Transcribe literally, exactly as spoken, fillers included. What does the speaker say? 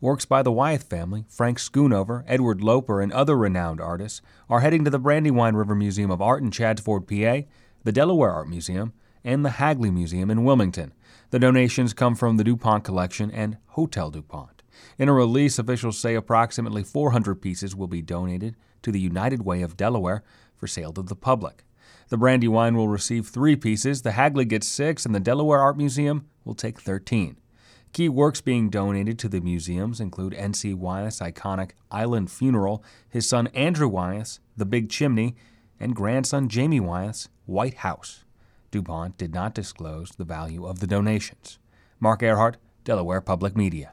Works by the Wyeth family, Frank Schoonover, Edward Loper, and other renowned artists are heading to the Brandywine River Museum of Art in Chadford, P A, the Delaware Art Museum, and the Hagley Museum in Wilmington. The donations come from the DuPont Collection and Hotel DuPont. In a release, officials say approximately four hundred pieces will be donated to the United Way of Delaware for sale to the public. The Brandywine will receive three pieces, the Hagley gets six, and the Delaware Art Museum will take thirteen. Key works being donated to the museums include N C Wyeth's iconic Island Funeral, his son Andrew Wyeth's The Big Chimney, and grandson Jamie Wyeth's White House. DuPont did not disclose the value of the donations. Mark Earhart, Delaware Public Media.